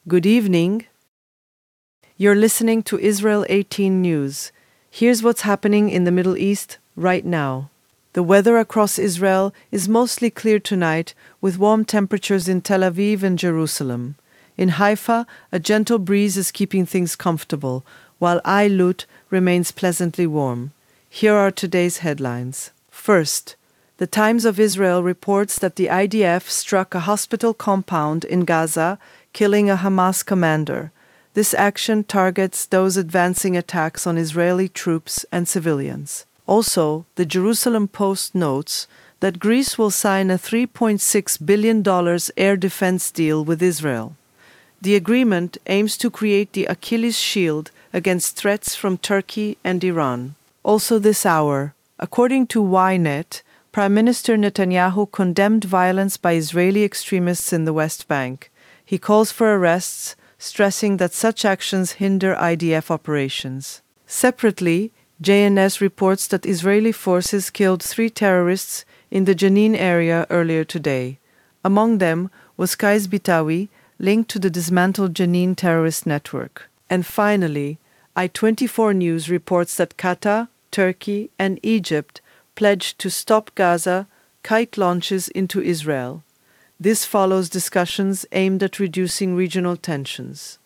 Good evening. You're listening to Israel 18 News. Here's what's happening in the Middle East right now. The weather across Israel is mostly clear tonight, with warm temperatures in Tel Aviv and Jerusalem. In Haifa, a gentle breeze is keeping things comfortable, while Eilut remains pleasantly warm. Here are today's headlines. First, the Times of Israel reports that the IDF struck a hospital compound in Gaza, killing a Hamas commander. This action targets those advancing attacks on Israeli troops and civilians. Also, the Jerusalem Post notes that Greece will sign a $3.6 billion air defense deal with Israel. The agreement aims to create the Achilles shield against threats from Turkey and Iran. Also this hour, according to Ynet, Prime Minister Netanyahu condemned violence by Israeli extremists in the West Bank. He calls for arrests, stressing that such actions hinder IDF operations. Separately, JNS reports that Israeli forces killed 3 terrorists in the Jenin area earlier today. Among them was Qais Bitawi, linked to the dismantled Jenin terrorist network. And finally, I24 News reports that Qatar, Turkey, and Egypt pledged to stop Gaza kite launches into Israel. This follows discussions aimed at reducing regional tensions.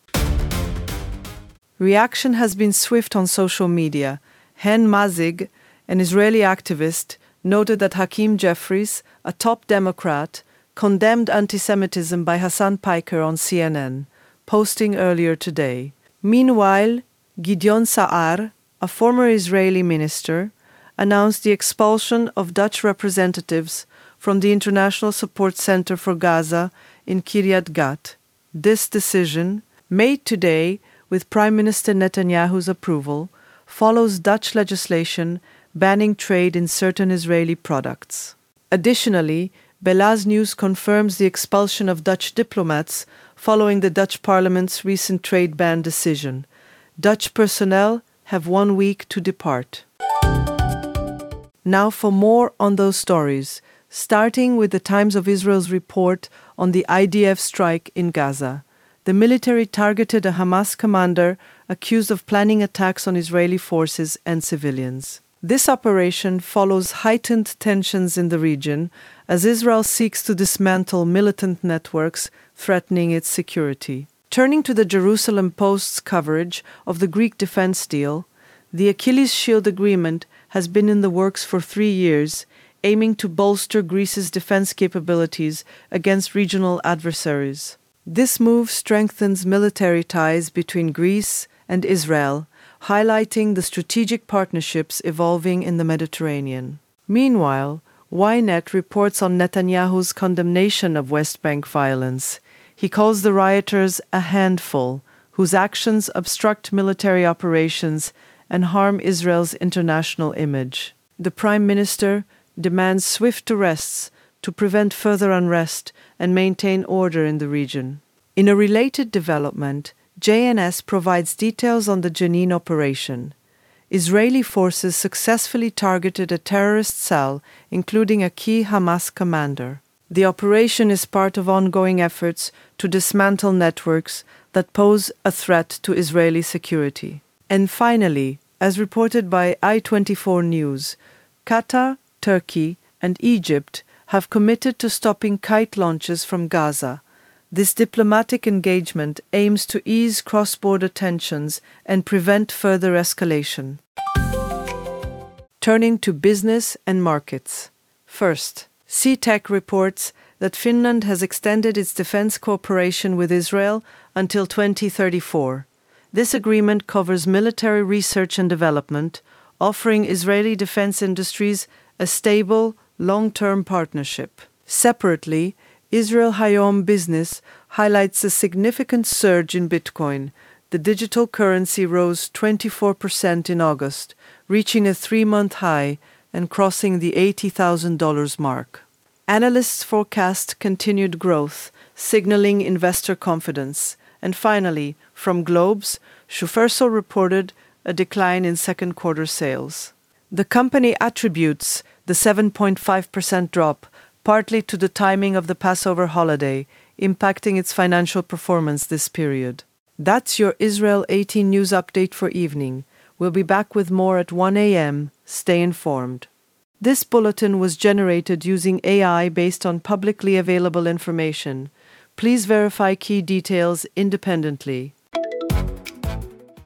Reaction has been swift on social media. Hen Mazig, an Israeli activist, noted that Hakeem Jeffries, a top Democrat, condemned anti-Semitism by Hassan Piker on CNN, posting earlier today. Meanwhile, Gideon Sa'ar, a former Israeli minister, announced the expulsion of Dutch representatives from the International Support Center for Gaza in Kiryat Gat. This decision, made today with Prime Minister Netanyahu's approval, follows Dutch legislation banning trade in certain Israeli products. Additionally, Belaz News confirms the expulsion of Dutch diplomats following the Dutch Parliament's recent trade ban decision. Dutch personnel have 1 week to depart. Now for more on those stories, starting with the Times of Israel's report on the IDF strike in Gaza. The military targeted a Hamas commander accused of planning attacks on Israeli forces and civilians. This operation follows heightened tensions in the region as Israel seeks to dismantle militant networks threatening its security. Turning to the Jerusalem Post's coverage of the Greek defense deal, the Achilles Shield agreement has been in the works for 3 years, aiming to bolster Greece's defense capabilities against regional adversaries. This move strengthens military ties between Greece and Israel, highlighting the strategic partnerships evolving in the Mediterranean. Meanwhile, Ynet reports on Netanyahu's condemnation of West Bank violence. He calls the rioters a handful, whose actions obstruct military operations and harm Israel's international image. The Prime Minister demands swift arrests to prevent further unrest and maintain order in the region. In a related development, JNS provides details on the Jenin operation. Israeli forces successfully targeted a terrorist cell, including a key Hamas commander. The operation is part of ongoing efforts to dismantle networks that pose a threat to Israeli security. And finally, as reported by I24 News, Qatar, Turkey, and Egypt have committed to stopping kite launches from Gaza. This diplomatic engagement aims to ease cross-border tensions and prevent further escalation. Turning to business and markets. First, CTEC reports that Finland has extended its defense cooperation with Israel until 2034. This agreement covers military research and development, offering Israeli defense industries a stable, long-term partnership. Separately, Israel Hayom Business highlights a significant surge in Bitcoin. The digital currency rose 24% in August, reaching a 3-month high and crossing the $80,000 mark. Analysts forecast continued growth, signaling investor confidence. And finally, from Globes, Shuferso reported a decline in second quarter sales. The company attributes the 7.5% drop partly to the timing of the Passover holiday, impacting its financial performance this period. That's your Israel 18 news update for evening. We'll be back with more at 1 a.m. Stay informed. This bulletin was generated using AI based on publicly available information. Please verify key details independently.